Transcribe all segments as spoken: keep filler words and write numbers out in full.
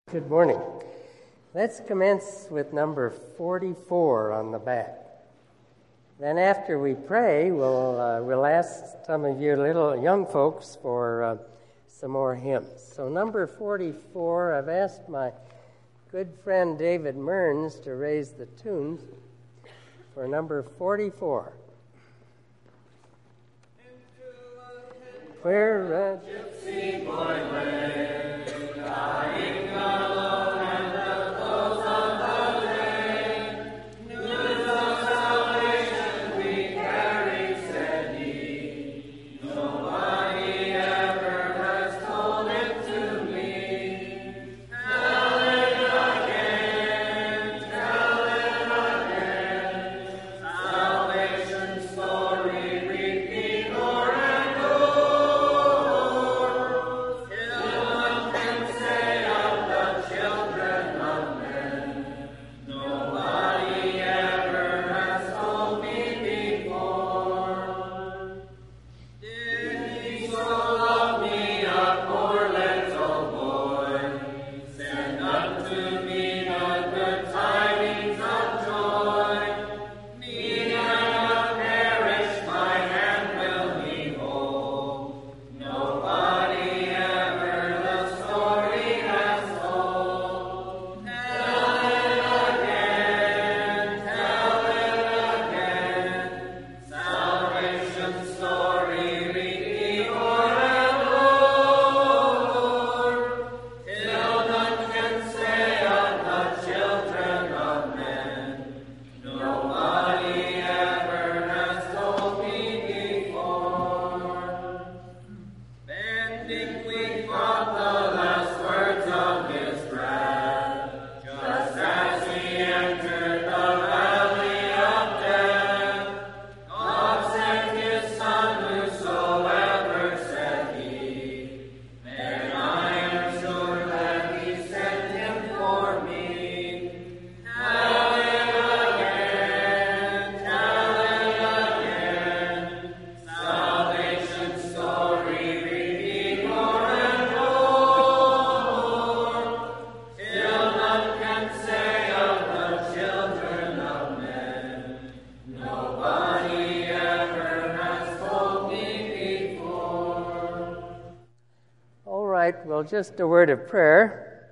Good morning. Let's commence with number forty-four on the back. Then after we pray, we'll uh, we'll ask some of you little young folks for uh, some more hymns. So number forty-four, I've asked my good friend David Mearns to raise the tunes for number forty-four. Where a gypsy boy lay, lying alone at the close of the day, news of salvation we carry, said he. Nobody ever has told it to me. Tell it again, tell it again. Salvation story, repeat o'er and just a word of prayer.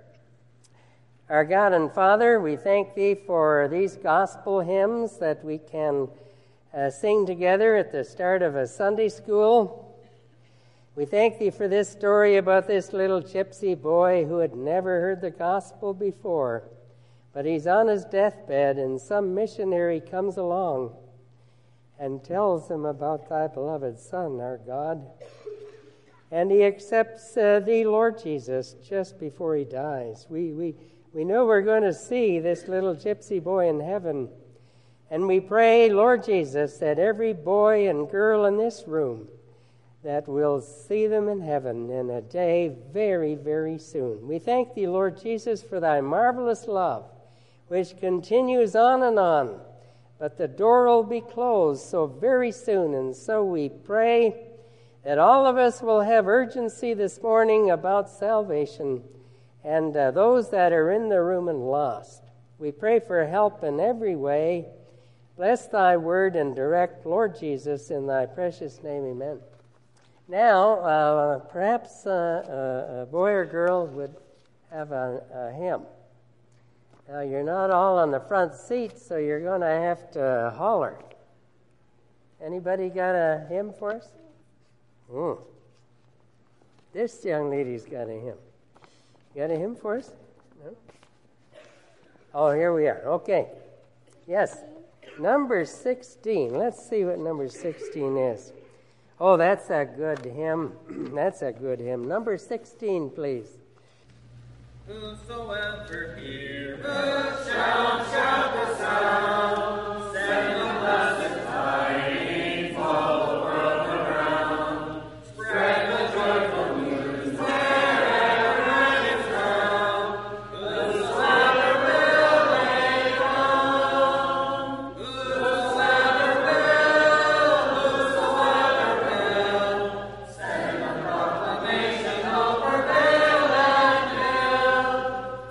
Our God and Father, we thank Thee for these gospel hymns that we can uh, sing together at the start of a Sunday school. We thank Thee for this story about this little gypsy boy who had never heard the gospel before, but he's on his deathbed and some missionary comes along and tells him about Thy beloved Son, our God. And he accepts uh, Thee, Lord Jesus, just before he dies. We, we, we know we're going to see this little gypsy boy in heaven. And we pray, Lord Jesus, that every boy and girl in this room, that we'll see them in heaven in a day very, very soon. We thank Thee, Lord Jesus, for Thy marvelous love, which continues on and on. But the door will be closed so very soon. And so we pray that all of us will have urgency this morning about salvation and uh, those that are in the room and lost. We pray for help in every way. Bless Thy word and direct, Lord Jesus, in Thy precious name, amen. Now, uh, perhaps uh, a boy or girl would have a, a hymn. Now, you're not all on the front seat, so you're going to have to holler. Anybody got a hymn for us? Mm. This young lady's got a hymn. You got a hymn for us? No? Oh, here we are. Okay. Yes. Number sixteen. Let's see what number sixteen is. Oh, that's a good hymn. That's a good hymn. Number sixteen, please. Whosoever heareth shall shout the sound, send the blessed tidings all the world around. Spread the joyful news wherever it is found. Whosoever will lay down, whosoever will, whosoever will, send the proclamation of prevail and will.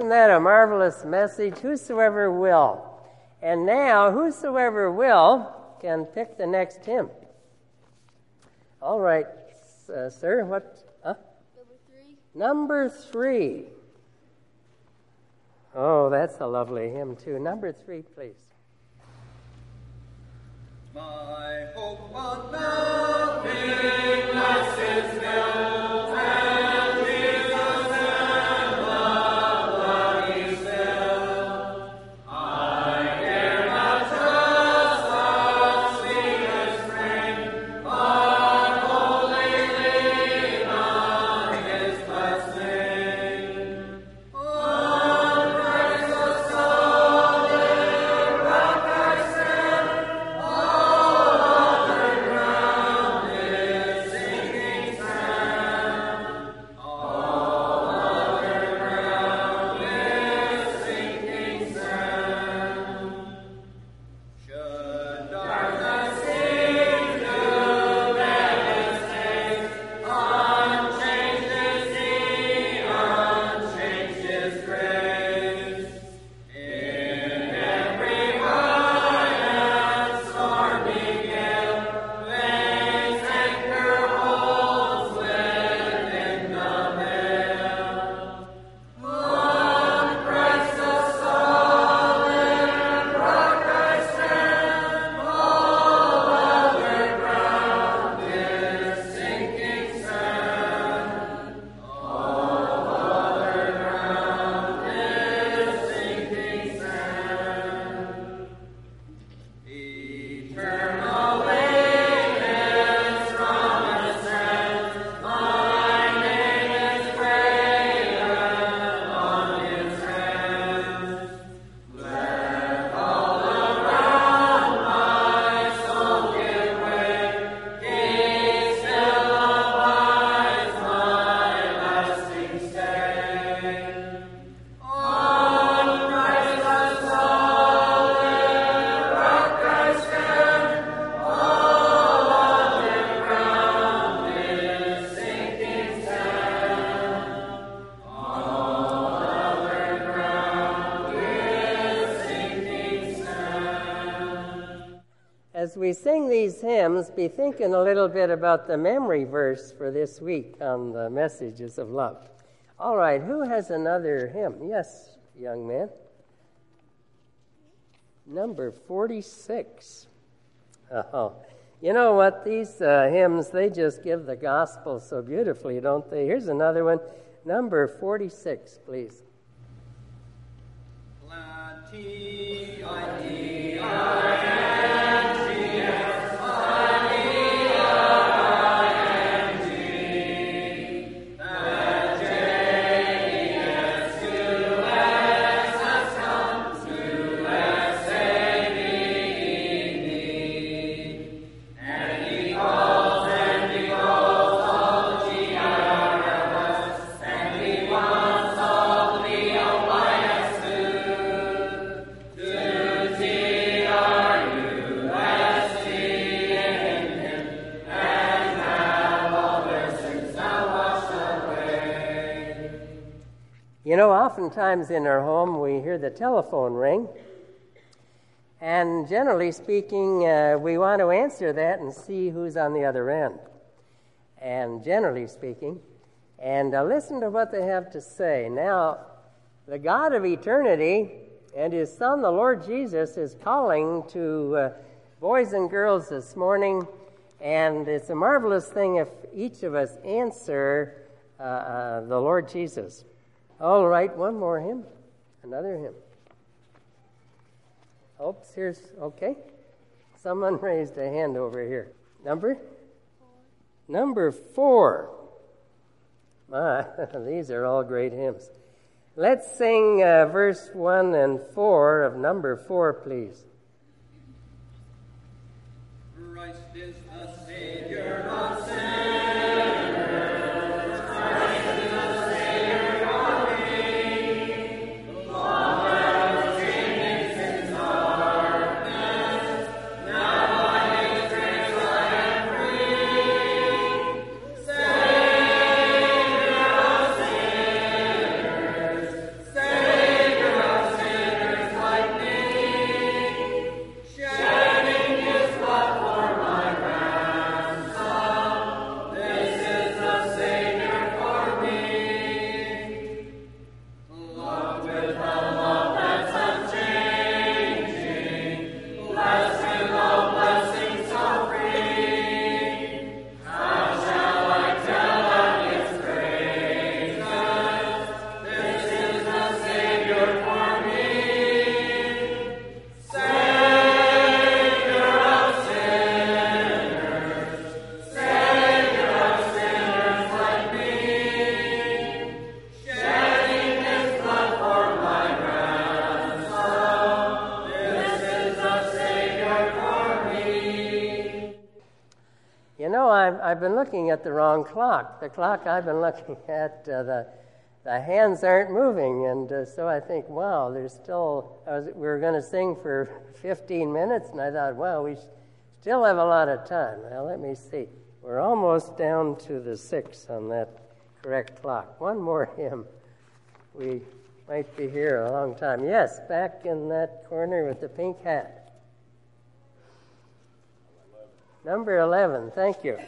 Isn't that a marvelous message? Whosoever will. And now, whosoever will can pick the next hymn. All right, uh, sir, what? Huh? Number three. Number three. Oh, that's a lovely hymn, too. Number three, please. My hope on nothing less is built, and Jesus and love that He filled. I dare not trust the sweetest frame, but wholly lean on His blessed name. On Christ the solid rock I stand, all other ground is sinking sand. All other ground is sinking sand. Should darkness seem to devastate, unchanged is He, unchanged His grace. In every high and stormy gale, faith's anchor holds within the veil. On Christ the solid rock I stand, all other ground is sinking sand. All other ground is sinking sand. Eternal witness from ascent, my name is graven on His hands. Let all around my soul give way, He still abides my lasting stay. On Christ the solid rock I stand, all other ground is sinking sand. All other ground is sinking sand. As we sing these hymns, be thinking a little bit about the memory verse for this week on the messages of love. All right, who has another hymn? Yes, young man. Number forty-six. Oh, you know what? These uh, hymns, they just give the gospel so beautifully, don't they? Here's another one. Number forty-six, please. Lati, I You know, oftentimes in our home we hear the telephone ring, and generally speaking, uh, we want to answer that and see who's on the other end. And generally speaking, and uh, listen to what they have to say. Now, the God of eternity and His Son, the Lord Jesus, is calling to uh, boys and girls this morning, and it's a marvelous thing if each of us answer uh, uh, the Lord Jesus. All right, one more hymn, another hymn. Oops, here's, okay. Someone raised a hand over here. Number? Four. Number four. My, these are all great hymns. Let's sing uh, verse one and four of number four, please. Christ is the Savior of sinners. Say You know, I've, I've been looking at the wrong clock. The clock I've been looking at, uh, the the hands aren't moving, and uh, so I think, wow, there's still, I was, we were going to sing for fifteen minutes, and I thought, wow, we still have a lot of time. Now, let me see. We're almost down to the six on that correct clock. One more hymn. We might be here a long time. Yes, back in that corner with the pink hat. Number eleven, thank you.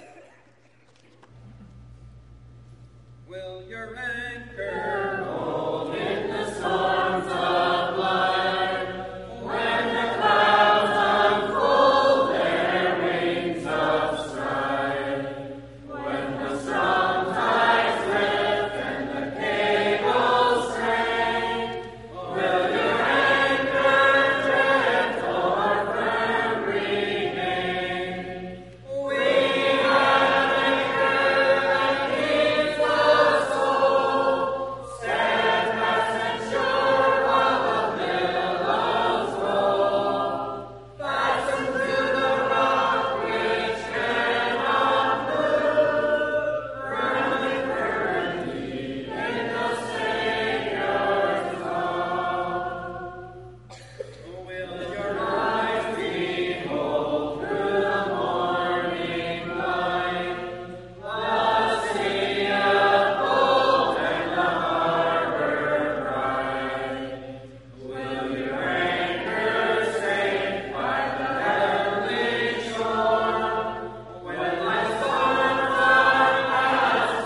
Will your anchor hold in the storms of life? When the clouds unfold their wings of strife, when the strong tides drift and the cables strain, will your anchor drift or firm remain? We have anchored that keeps the soul steadfast and sure while the billows roll, fastened to the rock which cannot move, firmly, firmly in the Savior's love. Will your eyes behold through the morning light the city of gold and the harbor bright? Will your anchor safe by the heavenly shore when life's storms are past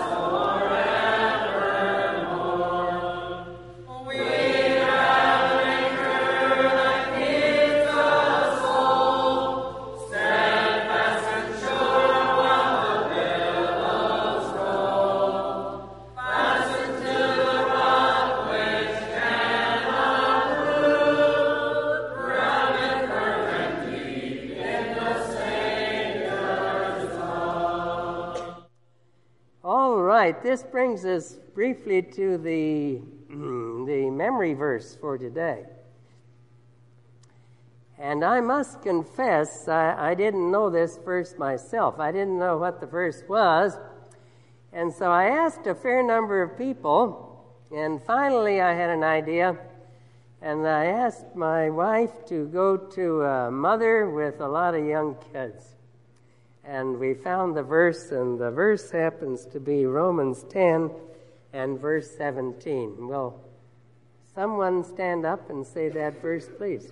forevermore? We have an anchor that keeps the soul steadfast and sure while the billows roll, fastened to the rock which cannot move, grounded firm and deep in the Savior's love. All right, this brings us briefly to the, the memory verse for today. And I must confess, I, I didn't know this verse myself. I didn't know what the verse was. And so I asked a fair number of people, and finally I had an idea. And I asked my wife to go to a mother with a lot of young kids. And we found the verse, and the verse happens to be Romans ten and verse seventeen. Will someone stand up and say that verse, please?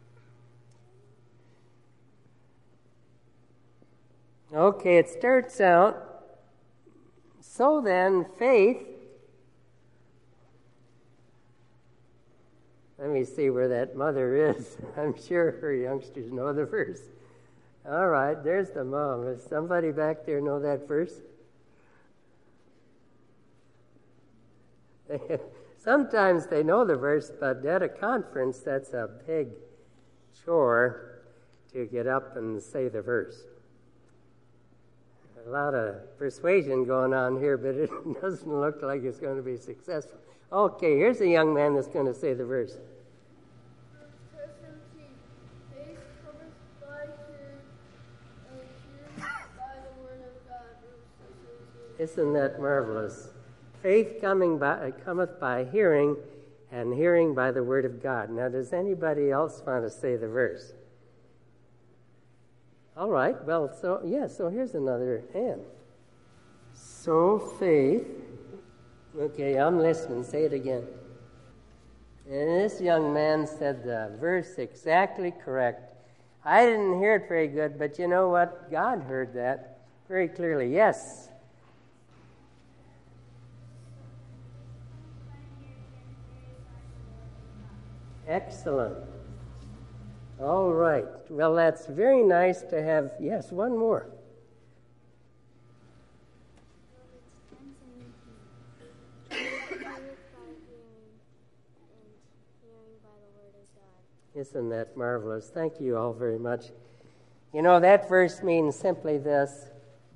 Okay, it starts out, so then faith, let me see where that mother is. I'm sure her youngsters know the verse. All right, there's the mom. Does somebody back there know that verse? Sometimes they know the verse, but at a conference, that's a big chore to get up and say the verse. A lot of persuasion going on here, but it doesn't look like it's going to be successful. Okay, here's a young man that's going to say the verse. Faith cometh by hearing, and hearing by the word of God. Isn't that marvelous? Faith coming by, cometh by hearing, and hearing by the word of God. Now, does anybody else want to say the verse? All right, well, so, yeah, so here's another hand. So faith, okay, I'm listening, say it again. And this young man said the verse exactly correct. I didn't hear it very good, but you know what? God heard that very clearly. Yes. Excellent. All right. Well, that's very nice to have. Yes, one more. Isn't that marvelous? Thank you all very much. You know, that verse means simply this,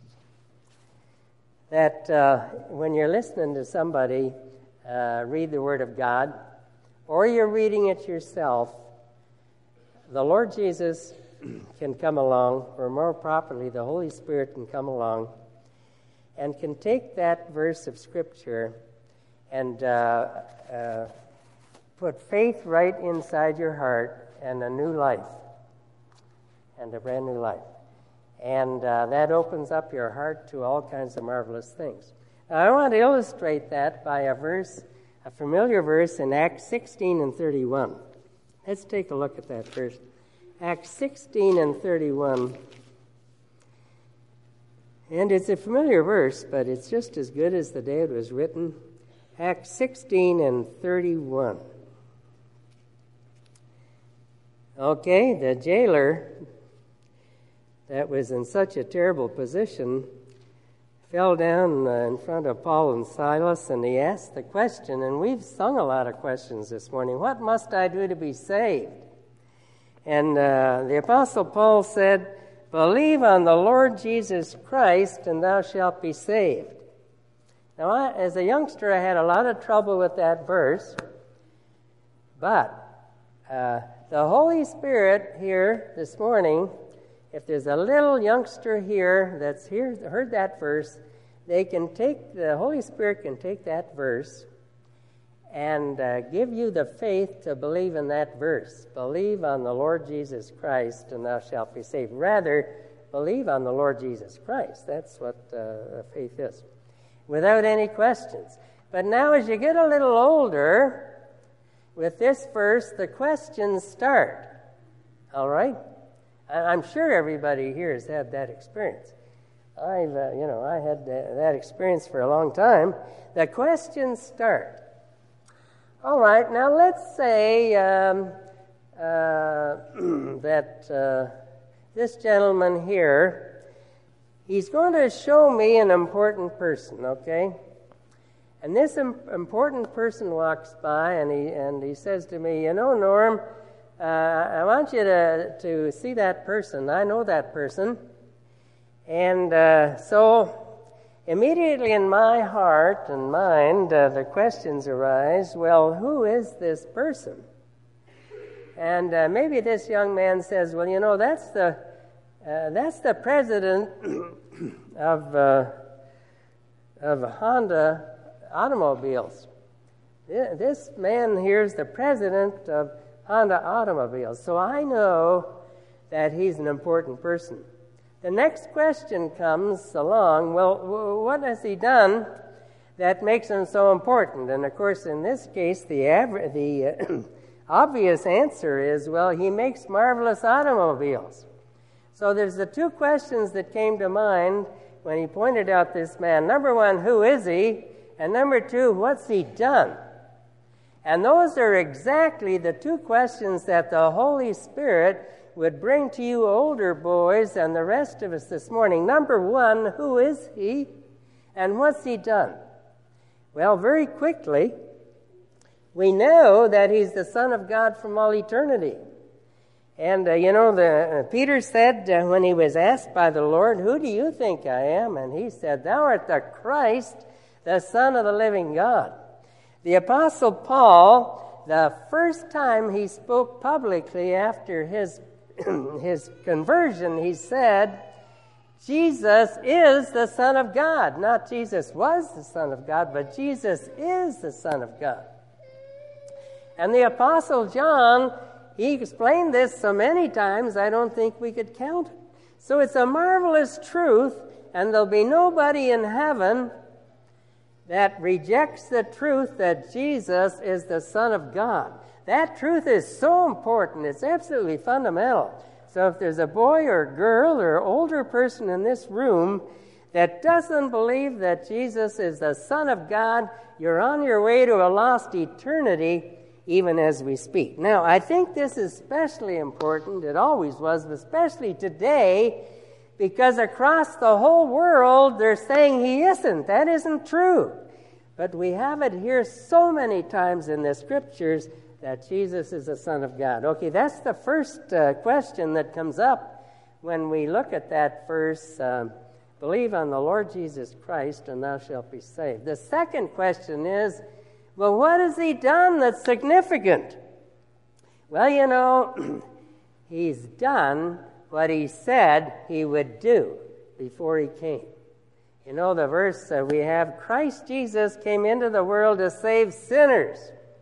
that uh, when you're listening to somebody uh, read the Word of God, or you're reading it yourself, the Lord Jesus can come along, or more properly, the Holy Spirit can come along and can take that verse of Scripture and uh, uh, put faith right inside your heart and a new life, and a brand new life. And uh, that opens up your heart to all kinds of marvelous things. Now, I want to illustrate that by a verse, a familiar verse in Acts sixteen and thirty-one. Let's take a look at that verse. Acts sixteen and thirty-one. And it's a familiar verse, but it's just as good as the day it was written. Acts sixteen and thirty-one. Okay, the jailer that was in such a terrible position fell down uh, in front of Paul and Silas, and he asked the question, and we've sung a lot of questions this morning. What must I do to be saved? And uh, the Apostle Paul said, believe on the Lord Jesus Christ, and thou shalt be saved. Now, I, as a youngster, I had a lot of trouble with that verse, but uh, the Holy Spirit here this morning, if there's a little youngster here that's here, heard that verse, they can take, the Holy Spirit can take that verse and uh, give you the faith to believe in that verse. Believe on the Lord Jesus Christ, and thou shalt be saved. Rather, believe on the Lord Jesus Christ. That's what uh, faith is, without any questions. But now as you get a little older, with this verse, the questions start. All right? I'm sure everybody here has had that experience. I've, uh, you know, I had that, that experience for a long time. The questions start. All right, now let's say um, uh, that uh, this gentleman here, he's going to show me an important person, okay? And this im- important person walks by, and he and he says to me, you know, Norm, uh, I want you to, to see that person. I know that person. And uh, so immediately in my heart and mind, uh, the questions arise, well, who is this person? And uh, maybe this young man says, well, you know, that's the uh, that's the president of uh, of Honda Automobiles. This man here is the president of Honda Automobiles. So I know that he's an important person. The next question comes along, well, what has he done that makes him so important? And of course, in this case, the aver- the uh, obvious answer is, well, he makes marvelous automobiles. So there's the two questions that came to mind when he pointed out this man. Number one, who is he? And number two, what's he done? And those are exactly the two questions that the Holy Spirit would bring to you older boys and the rest of us this morning. Number one, who is he? And what's he done? Well, very quickly, we know that he's the Son of God from all eternity. And, uh, you know, the, uh, Peter said uh, when he was asked by the Lord, who do you think I am? And he said, thou art the Christ, the Son of the living God. The Apostle Paul, the first time he spoke publicly after his his conversion, he said, Jesus is the Son of God. Not Jesus was the Son of God, but Jesus is the Son of God. And the Apostle John, he explained this so many times, I don't think we could count it. So it's a marvelous truth, and there'll be nobody in heaven that rejects the truth that Jesus is the Son of God. That truth is so important. It's absolutely fundamental. So if there's a boy or girl or older person in this room that doesn't believe that Jesus is the Son of God, you're on your way to a lost eternity even as we speak. Now, I think this is especially important. It always was, but especially today, because across the whole world they're saying he isn't. That isn't true. But we have it here so many times in the Scriptures that Jesus is the Son of God. Okay, that's the first uh, question that comes up when we look at that verse, um, believe on the Lord Jesus Christ and thou shalt be saved. The second question is, well, what has he done that's significant? Well, you know, he's done what he said he would do before he came. You know the verse that we have, Christ Jesus came into the world to save sinners.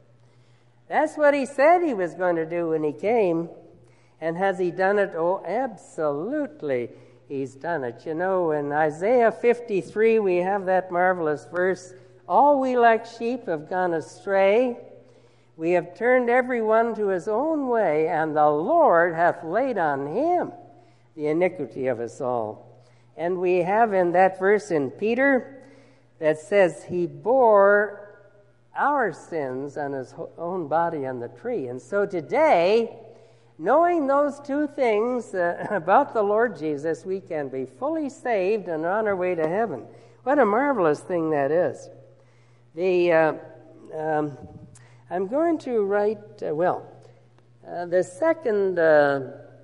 That's what he said he was going to do when he came. And has he done it? Oh, absolutely, he's done it. You know, in Isaiah fifty-three, we have that marvelous verse, all we like sheep have gone astray. We have turned every one to his own way, and the Lord hath laid on him the iniquity of us all. And we have in that verse in Peter that says he bore our sins on his own body on the tree. And so today, knowing those two things uh, about the Lord Jesus, we can be fully saved and on our way to heaven. What a marvelous thing that is. The uh, um, I'm going to write, uh, well, uh, the second uh,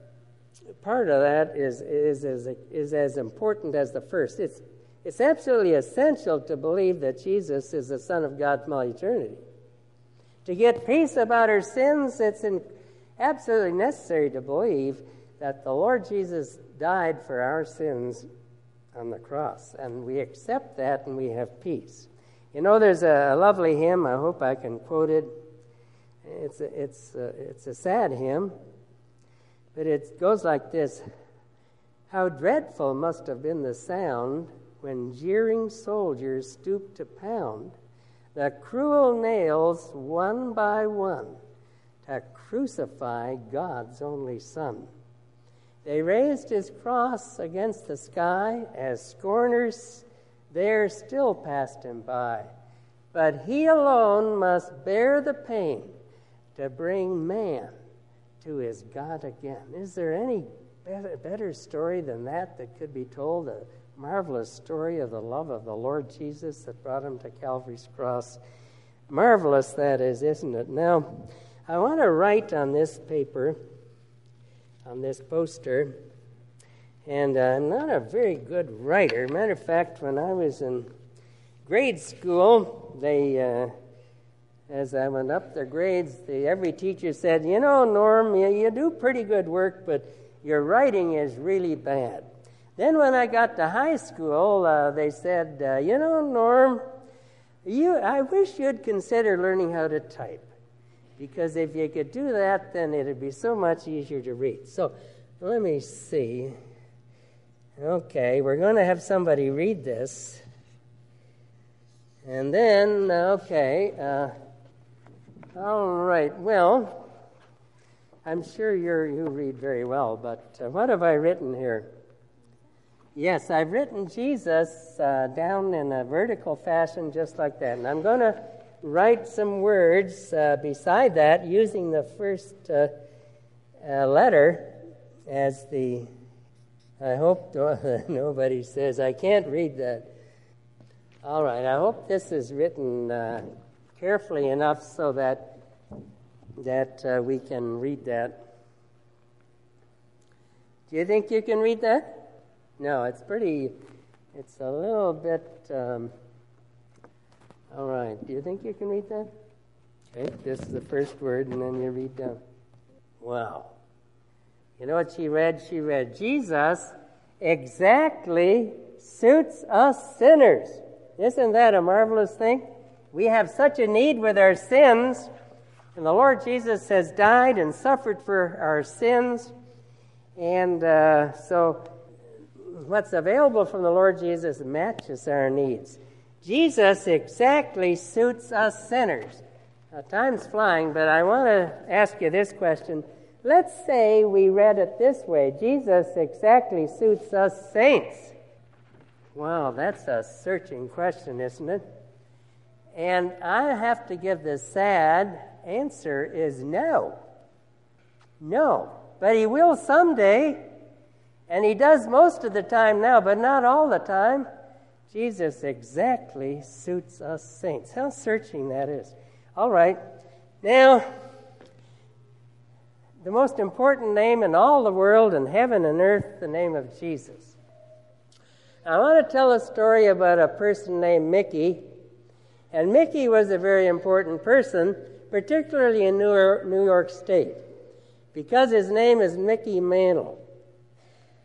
part of that is, is, is, is as important as the first. It's, it's absolutely essential to believe that Jesus is the Son of God from all eternity. To get peace about our sins, it's in absolutely necessary to believe that the Lord Jesus died for our sins on the cross. And we accept that and we have peace. You know, there's a lovely hymn, I hope I can quote it. It's a, it's a, it's a sad hymn, but it goes like this. How dreadful must have been the sound when jeering soldiers stooped to pound the cruel nails one by one to crucify God's only Son. They raised his cross against the sky as scorners there still passed him by. But he alone must bear the pain to bring man to his God again. Is there any better, better story than that that could be told? A marvelous story of the love of the Lord Jesus that brought him to Calvary's cross. Marvelous that is, isn't it? Now, I want to write on this paper, on this poster, and uh, I'm not a very good writer. Matter of fact, when I was in grade school, they, uh, as I went up their grades, they, every teacher said, you know, Norm, you, you do pretty good work, but your writing is really bad. Then when I got to high school, uh, they said, uh, you know, Norm, you, I wish you'd consider learning how to type. Because if you could do that, then it'd be so much easier to read. So let me see. Okay, we're going to have somebody read this. And then, okay, uh, all right, well, I'm sure you're, you read very well, but uh, what have I written here? Yes, I've written Jesus uh, down in a vertical fashion just like that. And I'm going to write some words uh, beside that using the first uh, uh, letter as the, I hope nobody says, I can't read that. All right, I hope this is written uh, carefully enough so that, that uh, we can read that. Do you think you can read that? No, it's pretty, it's a little bit, um, all right. Do you think you can read that? Okay, this is the first word, and then you read down. Wow. You know what she read? She read, Jesus exactly suits us sinners. Isn't that a marvelous thing? We have such a need with our sins, and the Lord Jesus has died and suffered for our sins, and uh, so what's available from the Lord Jesus matches our needs. Jesus exactly suits us sinners. Now, time's flying, but I want to ask you this question. Let's say we read it this way. Jesus exactly suits us saints. Wow, that's a searching question, isn't it? And I have to give the sad answer is no. No. But he will someday, and he does most of the time now, but not all the time. Jesus exactly suits us saints. How searching that is. All right. Now, the most important name in all the world, in heaven and earth, the name of Jesus. I want to tell a story about a person named Mickey. And Mickey was a very important person, particularly in New York, New York State, because his name is Mickey Mantle.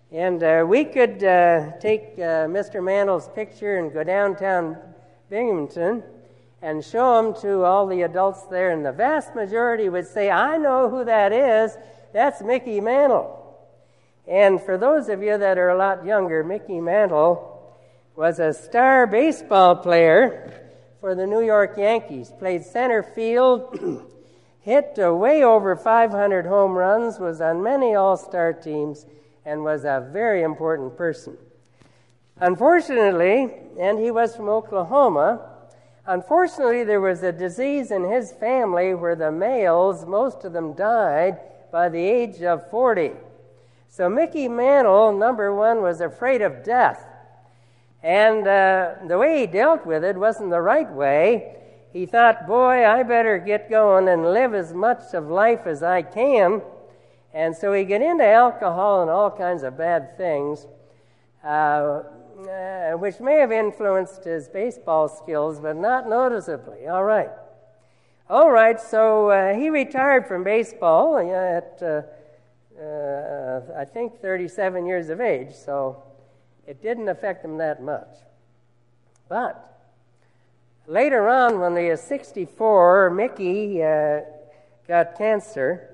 And uh, we could uh, take uh, Mister Mantle's picture and go downtown Binghamton and show him to all the adults there, and the vast majority would say, I know who that is. That's Mickey Mantle. And for those of you that are a lot younger, Mickey Mantle was a star baseball player for the New York Yankees, played center field, hit uh, way over five hundred home runs, was on many all-star teams, and was a very important person. Unfortunately, and he was from Oklahoma, unfortunately there was a disease in his family where the males, most of them died by the age of forty. So Mickey Mantle, number one, was afraid of death. And uh, the way he dealt with it wasn't the right way. He thought, boy, I better get going and live as much of life as I can. And so he got into alcohol and all kinds of bad things, uh, uh, which may have influenced his baseball skills, but not noticeably. All right. All right, so uh, he retired from baseball at, uh, uh, I think, thirty-seven years of age, so it didn't affect him that much. But later on, when he was sixty-four, Mickey uh, got cancer,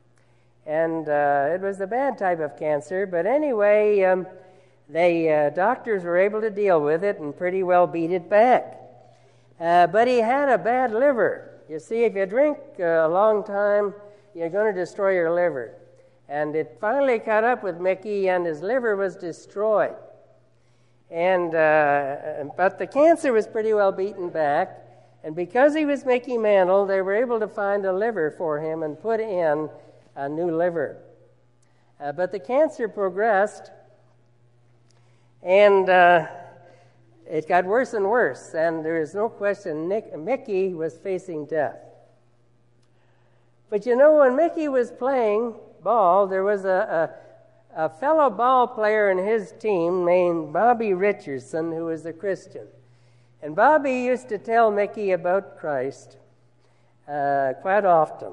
and uh, it was a bad type of cancer. But anyway, um, they uh, doctors were able to deal with it and pretty well beat it back. Uh, but he had a bad liver. You see, if you drink uh, a long time, you're going to destroy your liver. And it finally caught up with Mickey, and his liver was destroyed. And uh, but the cancer was pretty well beaten back, and because he was Mickey Mantle, they were able to find a liver for him and put in a new liver. Uh, but the cancer progressed, and uh, it got worse and worse, and there is no question Nick, Mickey was facing death. But you know, when Mickey was playing ball, there was a, a, a fellow ball player in his team named Bobby Richardson, who was a Christian. And Bobby used to tell Mickey about Christ uh, quite often.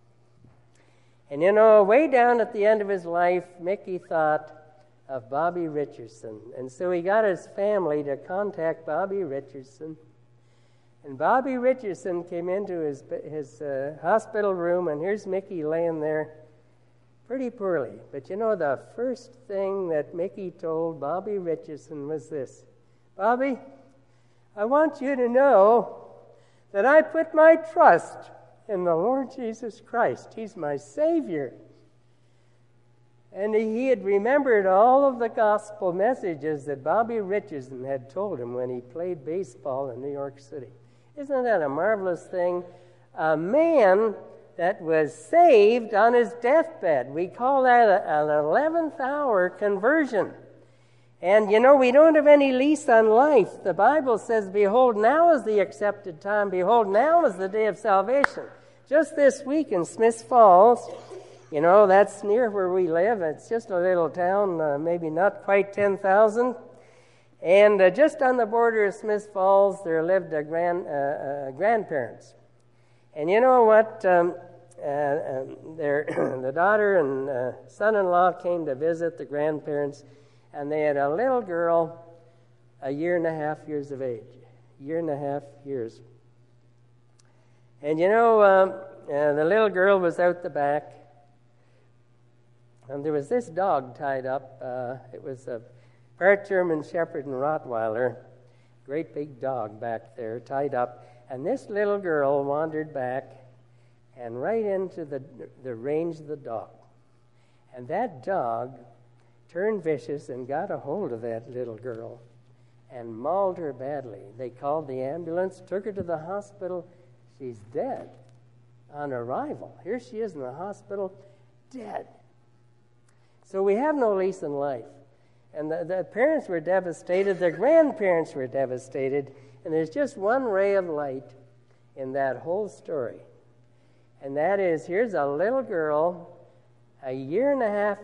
And you know, way down at the end of his life, Mickey thought of Bobby Richardson. And so he got his family to contact Bobby Richardson. And Bobby Richardson came into his, his uh, hospital room, and here's Mickey laying there pretty poorly. But you know, the first thing that Mickey told Bobby Richardson was this: Bobby, I want you to know that I put my trust in the Lord Jesus Christ. He's my Savior. And he had remembered all of the gospel messages that Bobby Richardson had told him when he played baseball in New York City. Isn't that a marvelous thing? A man that was saved on his deathbed. We call that a, an eleventh hour conversion. And you know, we don't have any lease on life. The Bible says, behold, now is the accepted time. Behold, now is the day of salvation. Just this week in Smiths Falls, you know, that's near where we live. It's just a little town, uh, maybe not quite ten thousand. And uh, just on the border of Smiths Falls, there lived a grand, uh, uh, grandparents. And you know what? Um, uh, um, their, the daughter and uh, son-in-law came to visit the grandparents, and they had a little girl, a year and a half years of age. Year and a half years. And you know, um, uh, the little girl was out the back, and there was this dog tied up. Uh, it was a part German Shepherd and Rottweiler, great big dog back there, tied up. And this little girl wandered back and right into the, the range of the dog. And that dog turned vicious and got a hold of that little girl and mauled her badly. They called the ambulance, took her to the hospital. She's dead on arrival. Here she is in the hospital, dead. So we have no lease in life. And the, the parents were devastated. Their grandparents were devastated. And there's just one ray of light in that whole story. And that is, here's a little girl, a year and a half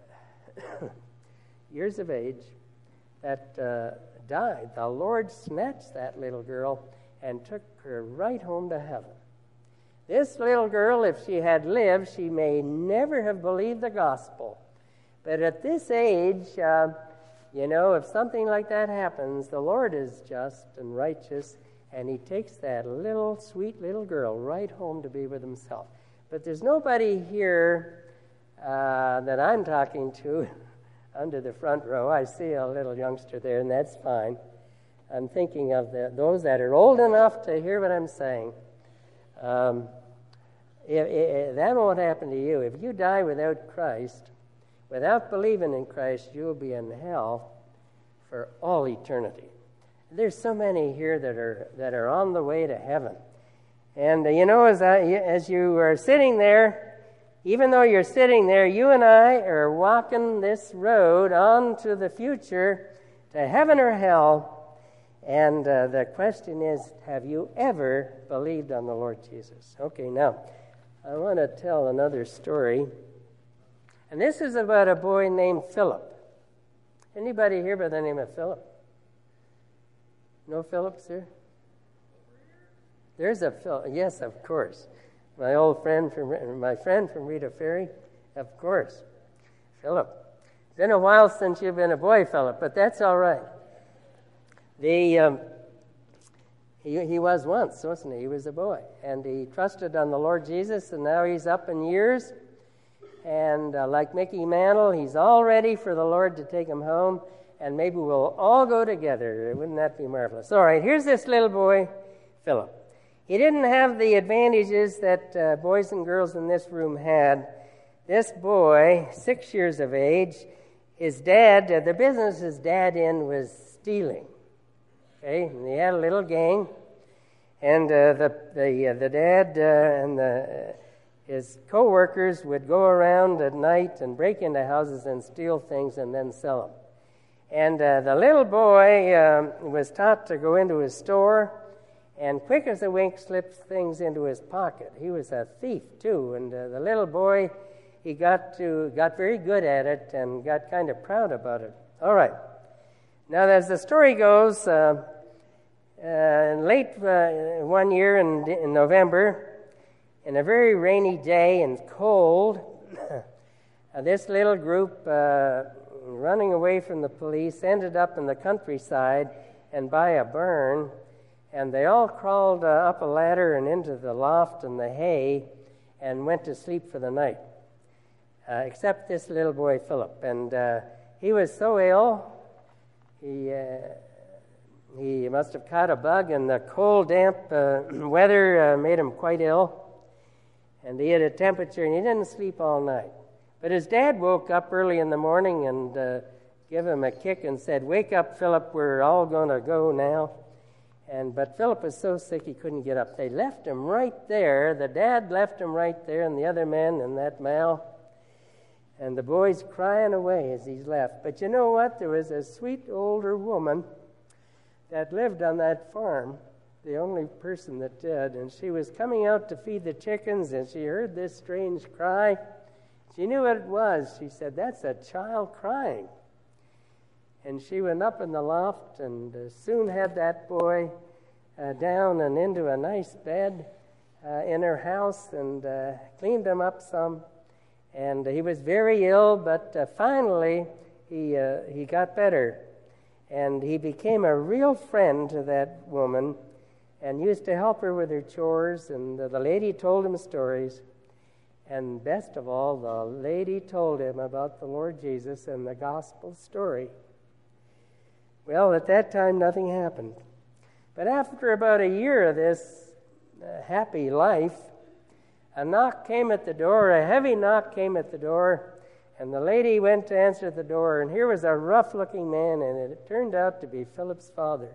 years of age, that uh, died. The Lord snatched that little girl and took her right home to heaven. This little girl, if she had lived, she may never have believed the gospel. But at this age, uh, you know, if something like that happens, the Lord is just and righteous, and he takes that little, sweet little girl right home to be with himself. But there's nobody here uh, that I'm talking to under the front row. I see a little youngster there, and that's fine. I'm thinking of the, those that are old enough to hear what I'm saying. Um, if, if, that won't happen to you. If you die without Christ, without believing in Christ, you'll be in hell for all eternity. There's so many here that are that are on the way to heaven. And uh, you know, as I, as you are sitting there, even though you're sitting there, you and I are walking this road on to the future, to heaven or hell. And uh, the question is, have you ever believed on the Lord Jesus? Okay, now, I want to tell another story. And this is about a boy named Philip. Anybody here by the name of Philip? No Philips here? There's a Philip. Yes, of course. My old friend from my friend from Rita Ferry, of course. Philip. It's been a while since you've been a boy, Philip, but that's all right. The um, he he was once, wasn't he? He was a boy, and he trusted on the Lord Jesus, and now he's up in years. And uh, like Mickey Mantle, he's all ready for the Lord to take him home, and maybe we'll all go together. Wouldn't that be marvelous? All right, here's this little boy, Philip. He didn't have the advantages that uh, boys and girls in this room had. This boy, six years of age, his dad, uh, the business his dad in was stealing. Okay, and he had a little gang, and uh, the the uh, the dad uh, and the uh, his co-workers would go around at night and break into houses and steal things and then sell them. And uh, the little boy um, was taught to go into his store and quick as a wink slips things into his pocket. He was a thief too, and uh, the little boy, he got to got very good at it and got kind of proud about it. All right. Now, as the story goes, uh, uh, late uh, one year in, in November, in a very rainy day and cold, uh, this little group, uh, running away from the police, ended up in the countryside and by a burn, and they all crawled uh, up a ladder and into the loft and the hay and went to sleep for the night, uh, except this little boy, Philip. And uh, he was so ill, he uh, he must have caught a bug, and the cold, damp uh, weather uh, made him quite ill. And he had a temperature, and he didn't sleep all night. But his dad woke up early in the morning and uh, gave him a kick and said, "Wake up, Philip, we're all going to go now." And But Philip was so sick he couldn't get up. They left him right there. The dad left him right there, and the other men and that Mal. And the boy's crying away as he's left. But you know what? There was a sweet older woman that lived on that farm, the only person that did, and she was coming out to feed the chickens, and she heard this strange cry. She knew what it was. She said, "That's a child crying." And she went up in the loft and uh, soon had that boy uh, down and into a nice bed uh, in her house, and uh, cleaned him up some. And he was very ill, but uh, finally he uh, he got better, and he became a real friend to that woman, and used to help her with her chores, and uh, the lady told him stories. And best of all, the lady told him about the Lord Jesus and the gospel story. Well, at that time, nothing happened. But after about a year of this uh, happy life, a knock came at the door, a heavy knock came at the door, and the lady went to answer the door, and here was a rough-looking man, and it turned out to be Philip's father.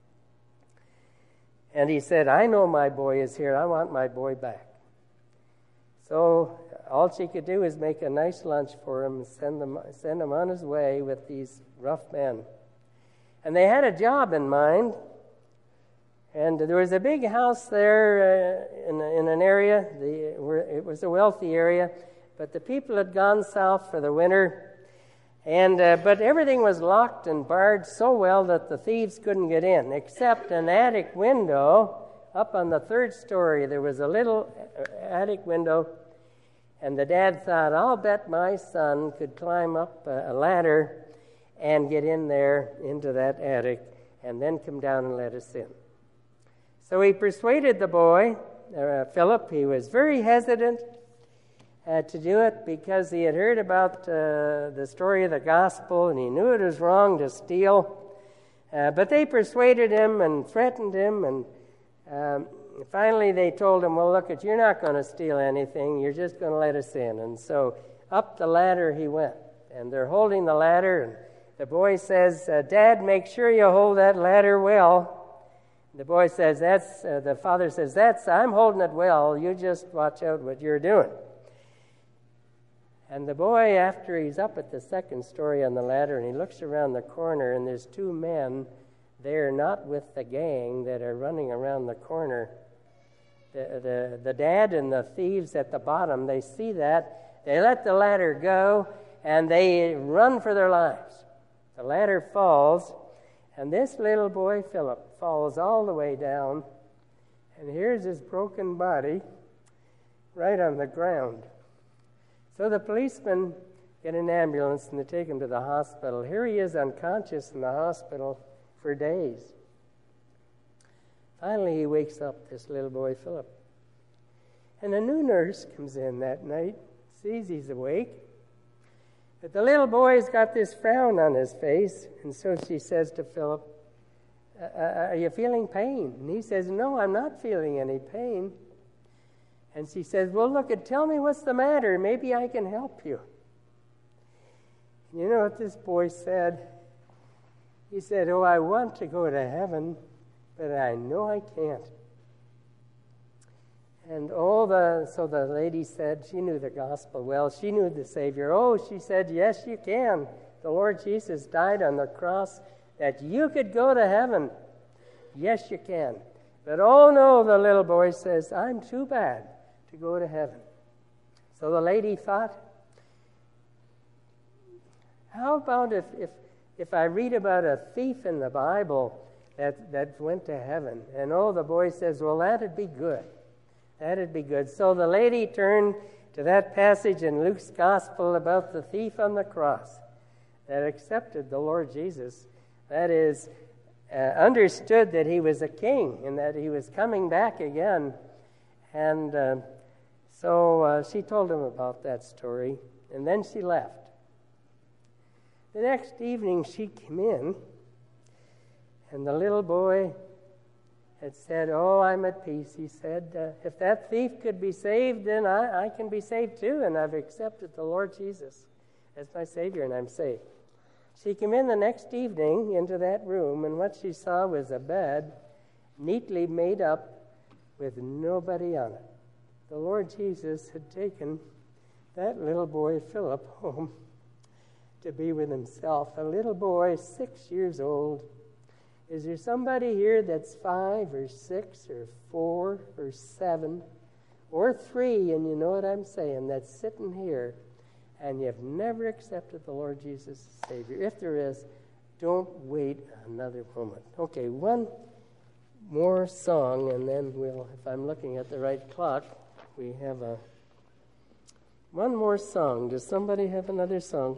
And he said, "I know my boy is here. I want my boy back." So all she could do is make a nice lunch for him and send him, send him on his way with these rough men. And they had a job in mind. And there was a big house there uh, in, in an area. The, where it was a wealthy area. But the people had gone south for the winter. And uh, but everything was locked and barred so well that the thieves couldn't get in, except an attic window up on the third story. There was a little attic window, And the dad thought, I'll bet my son could climb up a, a ladder and get in there into that attic and then come down and let us in. So he persuaded the boy, uh, Philip. He was very hesitant uh, to do it because he had heard about uh, the story of the gospel, and he knew it was wrong to steal. Uh, but they persuaded him and threatened him, and um, finally they told him, well, look, it, you're not going to steal anything. You're just going to let us in. And so up the ladder he went, and they're holding the ladder, and the boy says, uh, Dad, make sure you hold that ladder well. The boy says, "That's." Uh, the father says, "That's. I'm holding it well. You just watch out what you're doing." And the boy, after he's up at the second story on the ladder, and he looks around the corner, and there's two men there, not with the gang, that are running around the corner. The, the, the dad and the thieves at the bottom, they see that. They let the ladder go, and they run for their lives. The ladder falls, and this little boy, Philip, falls all the way down, and here's his broken body right on the ground. So the policemen get an ambulance, and they take him to the hospital. Here he is unconscious in the hospital for days. Finally, he wakes up, this little boy, Philip. And a new nurse comes in that night, sees he's awake. But the little boy's got this frown on his face, and so she says to Philip, uh, are you feeling pain? And he says, no, I'm not feeling any pain. And she says, well, look, tell me what's the matter. Maybe I can help you. You know what this boy said? He said, oh, I want to go to heaven, but I know I can't. And all the, so the lady said, she knew the gospel well. She knew the Savior. Oh, she said, yes, you can. The Lord Jesus died on the cross that you could go to heaven. Yes, you can. But oh no, the little boy says, I'm too bad to go to heaven. So the lady thought, how about if, if, if I read about a thief in the Bible that, that went to heaven? And oh, the boy says, well, that'd be good. That'd be good. So the lady turned to that passage in Luke's gospel about the thief on the cross that accepted the Lord Jesus. That is, uh, understood that he was a king and that he was coming back again. And uh, so uh, she told him about that story, and then she left. The next evening she came in, and the little boy had said, oh, I'm at peace. He said, uh, if that thief could be saved, then I, I can be saved too, and I've accepted the Lord Jesus as my Savior, and I'm saved. She came in the next evening into that room, and what she saw was a bed neatly made up with nobody on it. The Lord Jesus had taken that little boy, Philip, home to be with himself. A little boy, six years old. Is there somebody here that's five or six or four or seven or three, and you know what I'm saying, that's sitting here and you've never accepted the Lord Jesus as Savior? If there is, don't wait another moment. Okay, one more song, and then we'll, if I'm looking at the right clock, we have a one more song. Does somebody have another song?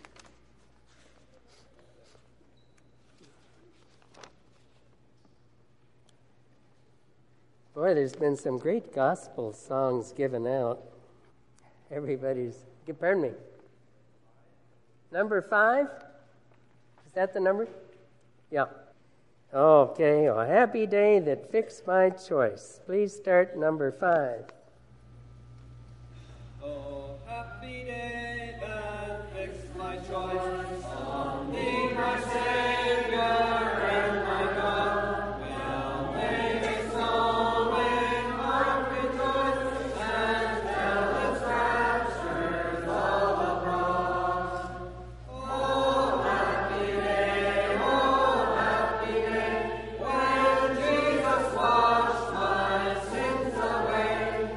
Boy, there's been some great gospel songs given out. Everybody's, pardon me. Number five? Is that the number? Yeah. Okay, a happy day that fixed my choice. Please start number five. Oh, happy day that fixed my choice on thee, my Savior and my God. Well, may my soul in heart rejoice and tell its raptures all across. Oh, happy day, oh, happy day, when Jesus washed my sins away.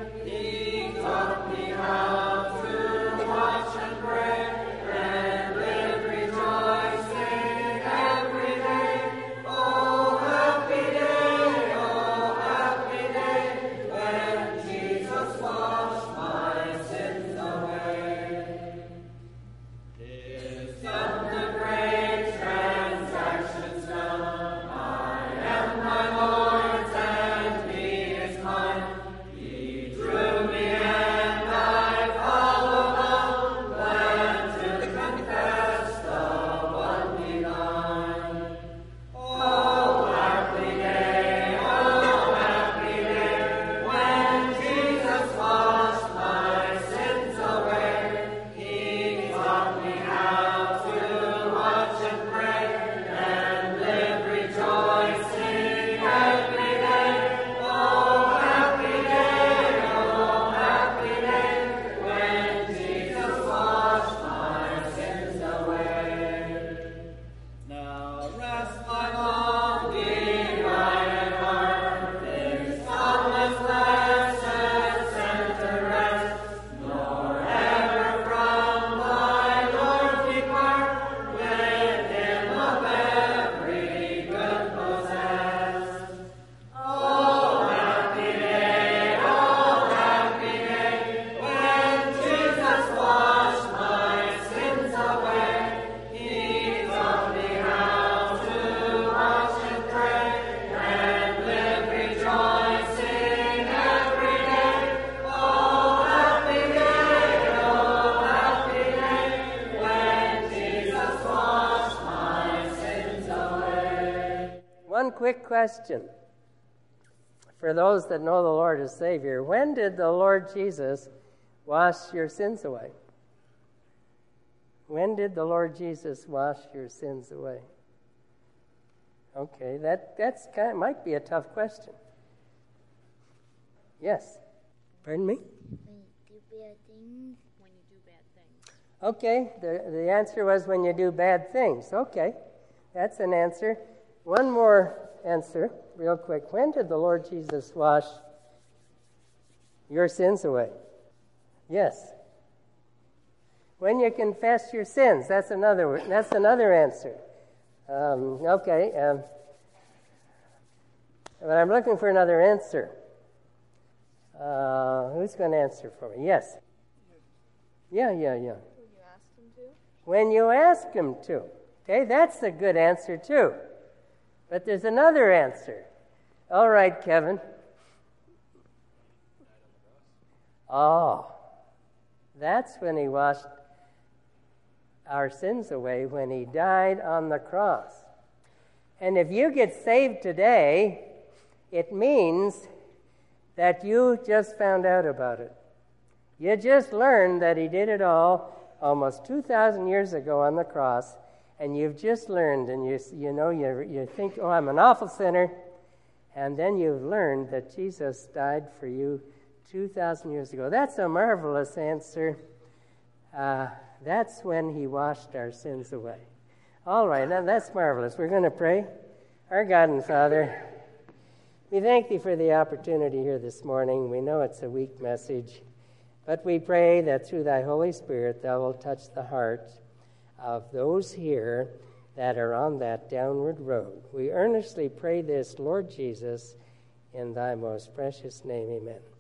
One quick question for those that know the Lord as Savior. When did the Lord Jesus wash your sins away? When did the Lord Jesus wash your sins away? Okay, that that's kind of, might be a tough question. Yes. Pardon me? When you do bad things. When you do bad things. Okay, the, the answer was when you do bad things. Okay, that's an answer. One more answer, real quick. When did the Lord Jesus wash your sins away? Yes. When you confess your sins. That's another. That's another answer. Um, okay. Um, but I'm looking for another answer. Uh, who's going to answer for me? Yes. Yeah, yeah, yeah. When you ask him to. When you ask him to. Okay, that's a good answer too. But there's another answer. All right, Kevin. Oh, that's when he washed our sins away, when he died on the cross. And if you get saved today, it means that you just found out about it. You just learned that he did it all almost two thousand years ago on the cross, and you've just learned, and you you know, you, you think, oh, I'm an awful sinner, and then you've learned that Jesus died for you two thousand years ago. That's a marvelous answer. Uh, that's when he washed our sins away. All right, now that's marvelous. We're going to pray. Our God and Father, we thank thee for the opportunity here this morning. We know it's a weak message, but we pray that through thy Holy Spirit thou wilt touch the heart of those here that are on that downward road. We earnestly pray this, Lord Jesus, in thy most precious name, amen.